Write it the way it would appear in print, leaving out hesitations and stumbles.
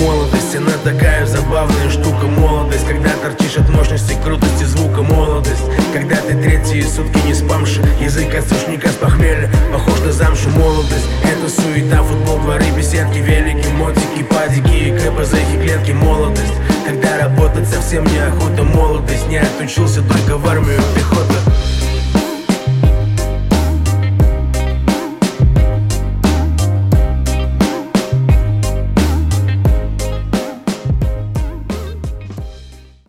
Молодость, она такая забавная штука. Молодость, когда торчишь от мощности, крутости звука. Молодость, когда ты третьи сутки не спамши, язык от сушника с похмелья похож на замшу. Молодость, это суета, футбол, дворы, беседки, велики, мотики, падики, КПЗ и клетки. Молодость, когда работать совсем неохота. Молодость, не отучился только в армию пехота.